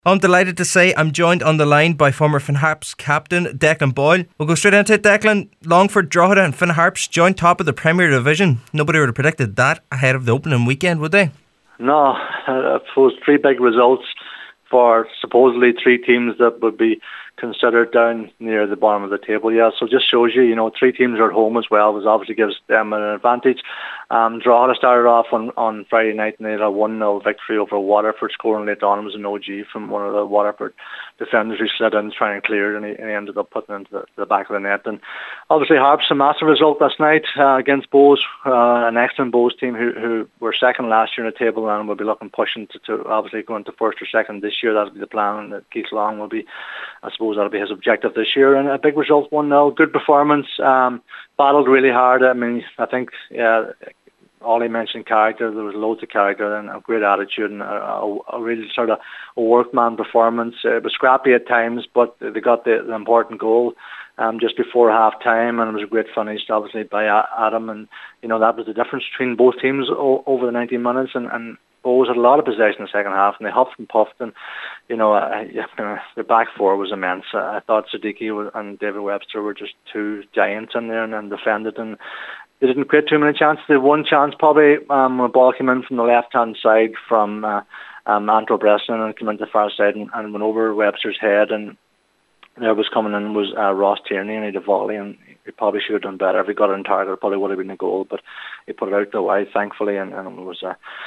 I'm delighted to say I'm joined on the line by former Finn Harps captain Declan Boyle. We'll go straight into it, Declan. Longford, Drogheda and Finn Harps joined top of the Premier Division. Nobody would have predicted that ahead of the opening weekend, would they? No, I suppose three big results for supposedly three teams that would be considered down near the bottom of the table. Yeah, so just shows you, three teams are at home as well, which obviously gives them an advantage. Drogheda started off on Friday night and they had a 1-0 victory over Waterford, scoring late on. It was an OG from one of the Waterford defenders who slid in to try and clear it, and he ended up putting it into the back of the net. And obviously Harps, a massive result last night against Bohs, an excellent Bohs team who were second last year in the table and will be looking pushing to obviously go into first or second this year. That'll be the plan, and Keith Long will be, I suppose that'll be his objective this year. And a big result, 1-0, good performance, battled really hard. I mean, I think, Ollie mentioned character. There was loads of character and a great attitude and a really sort of a workman performance. It was scrappy at times, but they got the important goal just before half time, and it was a great finish, obviously, by Adam. And that was the difference between both teams over the 90 minutes. And Bohs had a lot of possession in the second half, and they huffed and puffed, and the back four was immense. I thought Siddiqui and David Webster were just two giants in there and defended, and they didn't create too many chances. They had one chance probably when a ball came in from the left-hand side from Antro Bresson and came into the far side and went over Webster's head, and there was coming in was Ross Tierney, and he had a volley, and he probably should have done better. If he got it on target, it probably would have been a goal, but he put it out the wide, thankfully, and it was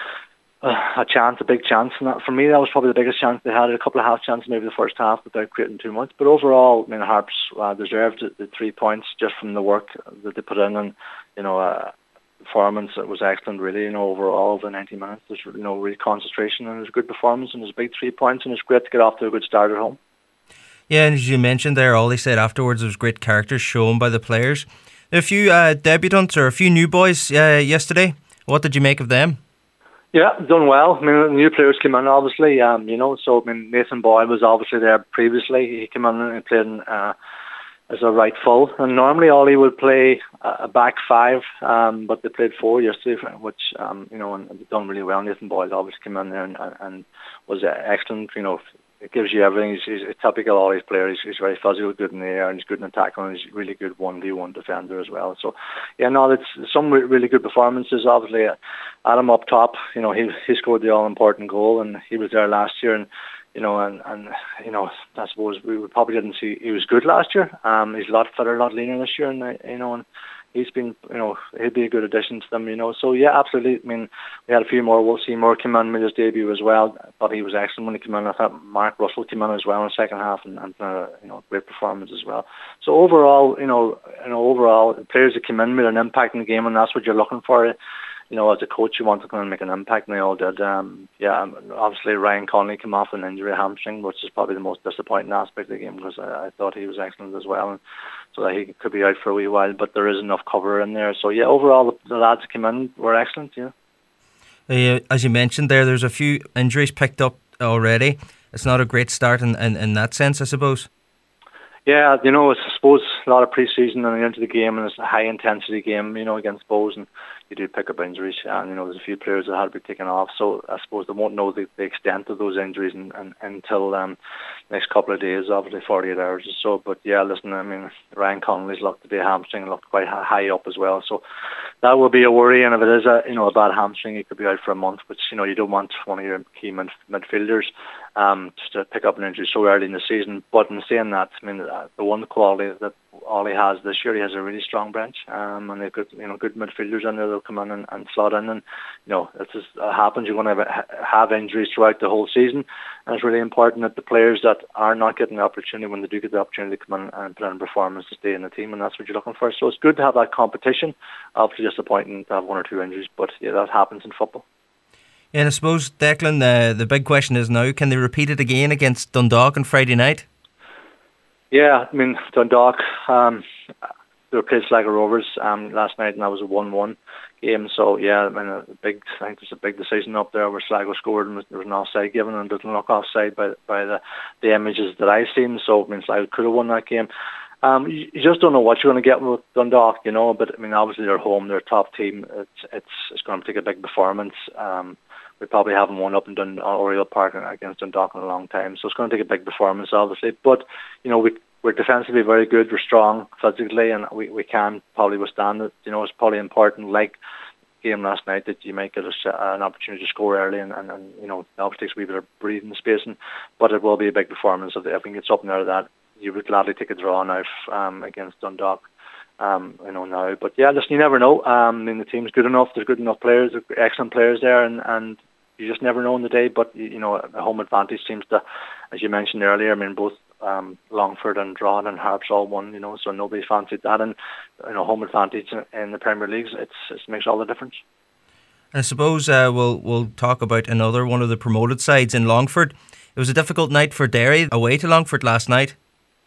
a chance, a big chance. And that, for me, that was probably the biggest chance they had. A couple of half chances maybe the first half without creating too much. But overall, I mean, Harps deserved the 3 points just from the work that they put in, and performance was excellent really. Overall the 90 minutes, there's real concentration, and it was a good performance, and it was a big 3 points, and it's great to get off to a good start at home. Yeah, and as you mentioned there, Ollie said afterwards there was great character shown by the players. A few debutants or a few new boys yesterday. What did you make of them? Yeah, done well. I mean, the new players came in, obviously, so I mean, Nathan Boyle was obviously there previously. He came in and played as a right full. And normally Ollie would play a back five, but they played four yesterday, which, and they've done really well. Nathan Boyle obviously came in there and was excellent. It gives you everything. He's a typical Ollie's player. He's very physical, good in the air, and he's good in tackling, and he's a really good 1v1 defender as well. So, it's some really good performances. Obviously, Adam up top, he scored the all-important goal, and he was there last year, and I suppose we probably didn't see he was good last year. He's a lot fitter, a lot leaner this year, and he's been, he'd be a good addition to them, So, yeah, absolutely. I mean, we had a few more. We'll see more come in with his debut as well. I thought he was excellent when he came in. I thought Mark Russell came in as well in the second half and great performance as well. So overall, overall, the players that came in made an impact in the game, and that's what you're looking for. As a coach, you want to come and make an impact, and they all did. Obviously Ryan Connolly came off an injury, a hamstring, which is probably the most disappointing aspect of the game, because I thought he was excellent as well, and so that he could be out for a wee while, but there is enough cover in there. So yeah, overall the lads that came in were excellent. As you mentioned there's a few injuries picked up already. It's not a great start in that sense, I suppose. Yeah, I suppose a lot of pre-season and into the game, and it's a high-intensity game, against Bohs, and you do pick up injuries, and, there's a few players that had to be taken off, so I suppose they won't know the extent of those injuries until next couple of days, obviously 48 hours or so. But yeah, listen, I mean, Ryan Connolly's looked to be a hamstring, looked quite high up as well, so that will be a worry, and if it is a bad hamstring, he could be out for a month, which, you don't want one of your key midfielders just to pick up an injury so early in the season. But in saying that, I mean, the one quality that Ollie has this year, he has a really strong bench, and they've got good midfielders in there that'll come in and slot in, and it just happens. You're going to have injuries throughout the whole season, and it's really important that the players that are not getting the opportunity, when they do get the opportunity to come in and put in performance, to stay in the team, and that's what you're looking for. So it's good to have that competition. Obviously disappointing to have one or two injuries, but yeah, that happens in football. And I suppose, Declan, the big question is now, can they repeat it again against Dundalk on Friday night? Yeah, I mean, Dundalk, they were played Sligo Rovers last night, and that was a 1-1 game. So, yeah, I mean, I think there's a big decision up there where Sligo scored, and there was an offside given, and it doesn't look offside by the images that I've seen. So, I mean, Sligo could have won that game. You just don't know what you're going to get with Dundalk, but I mean, obviously they're home, they're a top team. It's going to take a big performance we probably haven't won up in Oriel Park against Dundalk in a long time. So it's going to take a big performance, obviously. But, we're defensively very good. We're strong physically, and we can probably withstand it. It's probably important, like game last night, that you might get an opportunity to score early and obviously takes a wee bit of breathing space. But it will be a big performance. If we can get something out of that, you would gladly take a draw now against Dundalk. Now. But yeah, listen, you never know. The team's good enough. There's good enough players. There's excellent players there, and you just never know in the day. But a home advantage seems to, as you mentioned earlier. Both Longford and Drogheda and Harps all won. So nobody fancied that. And home advantage in the Premier League, it makes all the difference. And I suppose we'll talk about another one of the promoted sides in Longford. It was a difficult night for Derry away to Longford last night.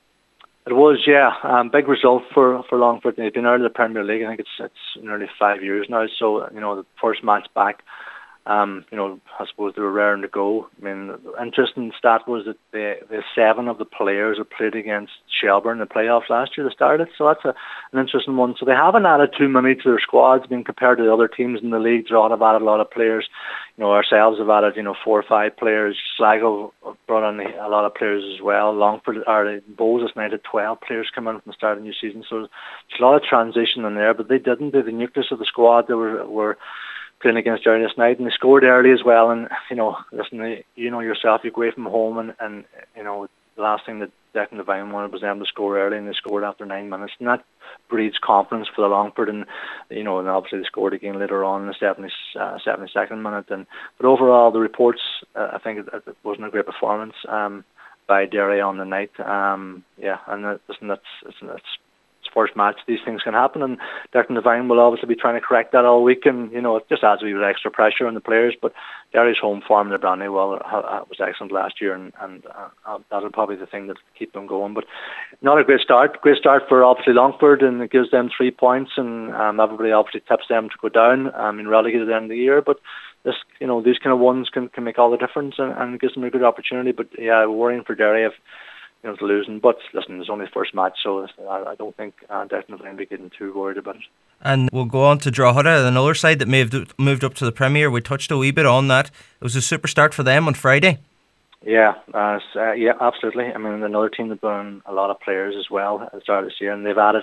It was, yeah. Big result for Longford. They've been out of the Premier League. I think it's nearly 5 years now. So, the first match back, I suppose they were raring to go. The interesting stat was that the 7 of the players that played against Shelbourne in the playoffs last year, they started. So that's an interesting one. So they haven't added too many to their squads. Compared to the other teams in the league, Drogheda have added a lot of players. Ourselves have added, 4 or 5 players. Sligo brought in a lot of players as well. Longford, or Bohs this night had 12 players come in from the start of the new season. So there's a lot of transition in there, but they didn't. The nucleus of the squad, they were playing against Derry this night, and they scored early as well. And listen, yourself, you go away from home, and the last thing that Declan Devine wanted was them to score early, and they scored after 9 minutes, and that breeds confidence for the Longford. And and obviously they scored again later on in the 72nd minute. But overall, the reports, I think it wasn't a great performance by Derry on the night. Listen, that's first match. These things can happen, and Declan Devine will obviously be trying to correct that all week, and it just adds a wee bit of extra pressure on the players. But Derry's home form, they're brand new. Well, it was excellent last year, and that'll probably be the thing that keep them going. But not a great start. Great start for obviously Longford, and it gives them 3 points, and everybody obviously tips them to go down. Relegated at the end of the year, but these kind of ones can make all the difference, and it gives them a good opportunity. But yeah, worrying for Derry if to losing. But listen, it's only the first match, so I don't think Declan will be getting too worried about it. And we'll go on to Drogheda, another side that may have moved up to the Premier. We touched a wee bit on that. It was a super start for them on Friday. Yeah, absolutely. Another team that brought in a lot of players as well at the start of this year, and they've added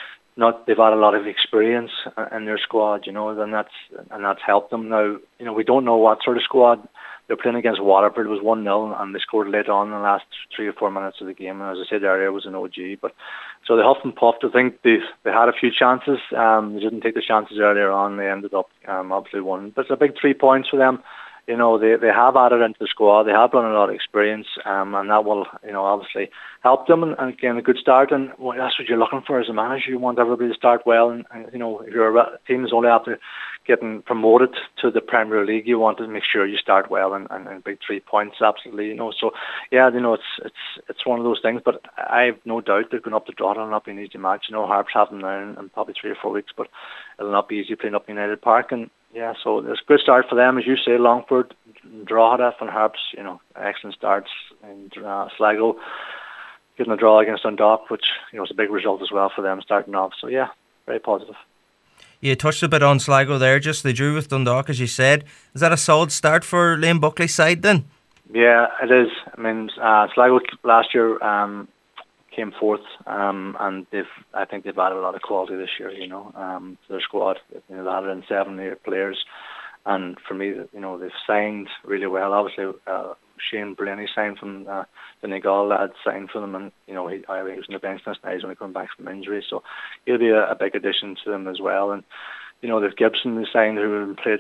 a lot of experience in their squad, and that's helped them. Now, we don't know what sort of squad they're playing against. Waterford. It was 1-0, and they scored late on in the last 3 or 4 minutes of the game. And as I said earlier, it was an OG. But so they huffed and puffed. I think they had a few chances. They didn't take the chances earlier on. They ended up obviously winning. But it's a big 3 points for them. They have added into the squad. They have done a lot of experience, and that will obviously help them. And again, a good start. And that's what you're looking for as a manager. You want everybody to start well. And if your team is only after getting promoted to the Premier League, you want to make sure you start well and big 3 points, absolutely. So yeah, it's one of those things. But I have no doubt they're going up to Drogheda. It'll not be an easy match. Harps have them now in probably 3 or 4 weeks, but it'll not be easy playing up United Park. And yeah, so it's a good start for them, as you say. Longford, Drogheda, and Harps, excellent starts. And Sligo getting a draw against Dundalk, which is a big result as well for them starting off. So yeah, very positive. You touched a bit on Sligo there. Just they drew with Dundalk, as you said. Is that a solid start for Liam Buckley's side then? Yeah, it is. Sligo last year came fourth, and I think they've added a lot of quality this year. To their squad. They've added in 7 or 8 players, and for me, they've signed really well. Obviously, Shane Blaney signed from the Donegal lad, signed for them, and he was on the bench last night. He's only coming back from injury, so he'll be a big addition to them as well. And they've Gibson who signed, who played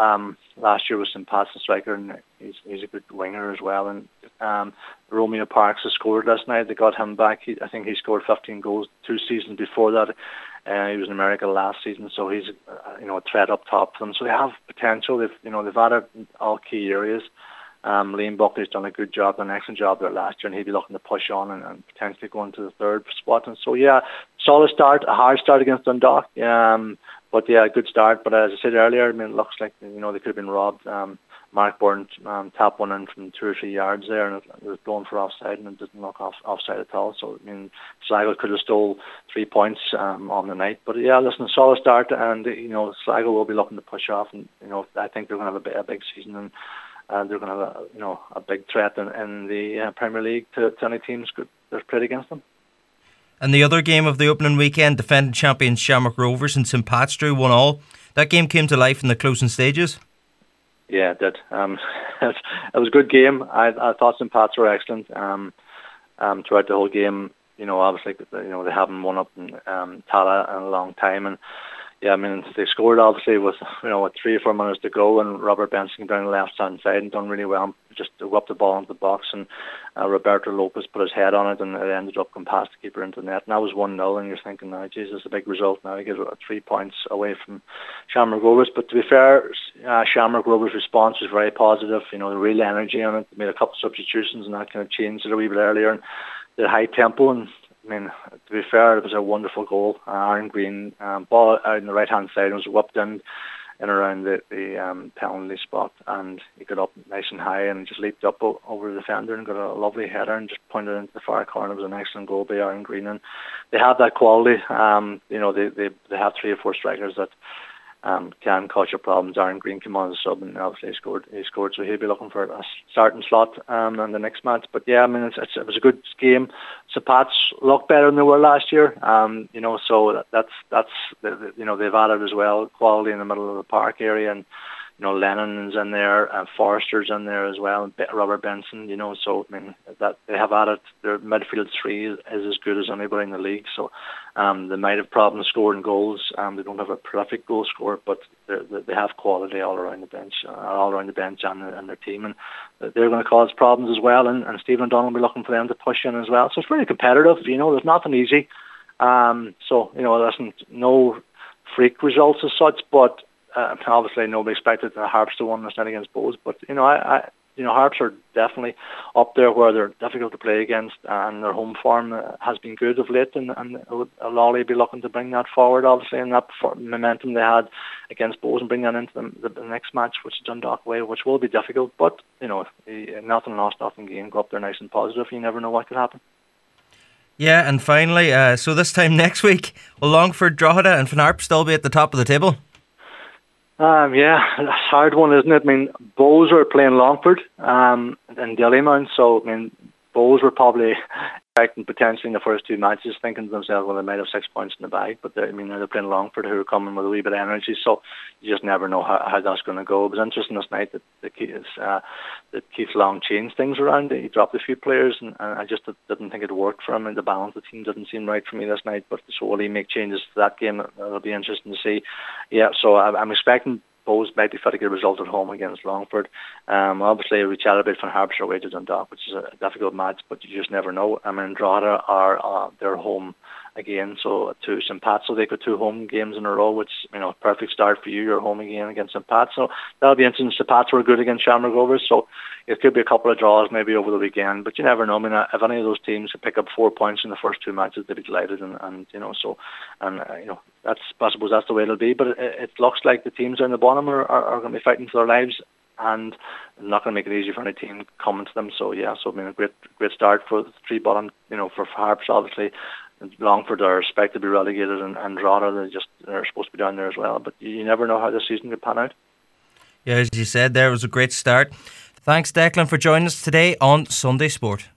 last year with St Pat's striker, and he's a good winger as well. And Romeo Parks has scored last night. They got him back. I think he scored 15 goals 2 seasons before that. He was in America last season, so he's a threat up top for them. So they have potential. They've added all key areas. Liam Buckley's done a good job, an excellent job there last year, and he'll be looking to push on and potentially go into the 3rd spot. And so yeah, solid start, a hard start against Dundalk. But yeah, a good start. But as I said earlier, it looks like they could have been robbed Mark Burns tapped one in from 2 or 3 yards there, and it was blown for offside, and it didn't look offside at all. So I mean, Sligo could have stole 3 points on the night. But yeah, listen, a solid start, and Sligo will be looking to push off, and I think they're going to have a big season, and they're going to have a big threat in the Premier League to any teams that's played against them. And the other game of the opening weekend, defending champions Shamrock Rovers and St Pat's drew 1-1. That game came to life in the closing stages. Yeah, it did. It was a good game. I thought St Pat's were excellent throughout the whole game. Obviously, they haven't won up in Tala in a long time, and yeah, I mean, they scored obviously with 3 or 4 minutes to go, and Robert Benson down the left hand side and done really well. Just whipped the ball into the box, and Roberto Lopez put his head on it, and it ended up going past the keeper into the net. And that was 1-0, and you're thinking, "Oh, Jesus, a big result now. You get 3 points away from Shamrock Rovers." But to be fair, Shamrock Rovers' response was very positive. The real energy on it. They made a couple of substitutions, and that kind of changed it a wee bit earlier. And the high tempo, and I mean, to be fair, it was a wonderful goal. Aaron Green, ball out on the right-hand side, was whipped in around the penalty spot, and he got up nice and high and just leaped up over the defender and got a lovely header and just pointed into the far corner. It was an excellent goal by Aaron Green, and they have that quality. They have 3 or 4 strikers that can cause you problems. Aaron Green came on as a sub, and obviously he scored, so he'll be looking for a starting slot in the next match. But yeah, I mean, it was a good game. St Pat's looked better than they were last year. So that's they've added as well quality in the middle of the park area, and Lennon's in there, and Forrester's in there as well, and Robert Benson. So I mean, that they have added, their midfield 3 is as good as anybody in the league. So they might have problems scoring goals. They don't have a prolific goal scorer, but they have quality all around the bench, and their team, and they're going to cause problems as well. And Stephen O'Donnell will be looking for them to push in as well. So it's really competitive. There's nothing easy. Listen, no freak results as such, but obviously nobody expected the Harps to win this night against Bohs, but Harps are definitely up there where they're difficult to play against, and their home form has been good of late, and Lawley be looking to bring that forward, obviously, and that momentum they had against Bohs, and bring that into the next match, which is Dundalk away, which will be difficult, but nothing lost, nothing gained. Go up there nice and positive. You never know what could happen. Yeah, and finally, so this time next week, will Longford, Drogheda and Finn Harps still be at the top of the table? Yeah, it's a hard one, isn't it? I mean, Bohs are playing Longford in Dillymount, so I mean, Bohs were probably expecting potentially in the first 2 matches, thinking to themselves, well, they might have 6 points in the bag, but they're playing Longford, who are coming with a wee bit of energy, so you just never know how that's going to go. It was interesting this night that Keith Long changed things around. He dropped a few players, and I just didn't think it worked for him, and the balance of the team didn't seem right for me this night. But so will he make changes to that game? It'll be interesting to see. Yeah, so I'm expecting Bohs might be fit to get a result at home against Longford. Obviously, we chatted about Finn Harps away to Dundalk, which is a difficult match, but you just never know. I mean, Drogheda are their home again, so to St Pat's, so they got 2 home games in a row, which perfect start for you. You're home again against St Pat's, so that'll be interesting. St Pat's were good against Shamrock Rovers, so it could be a couple of draws maybe over the weekend, but you never know. I mean, if any of those teams could pick up 4 points in the first 2 matches, they'd be delighted, that's, I suppose that's the way it'll be. But it looks like the teams down the bottom are going to be fighting for their lives, and not going to make it easy for any team coming to them. So yeah, so I mean, a great start for the 3 bottom. For Harps, obviously. Longford are expected to be relegated, and Drogheda they're supposed to be down there as well. But you never know how this season could pan out. Yeah, as you said, there was a great start. Thanks, Declan, for joining us today on Sunday Sport.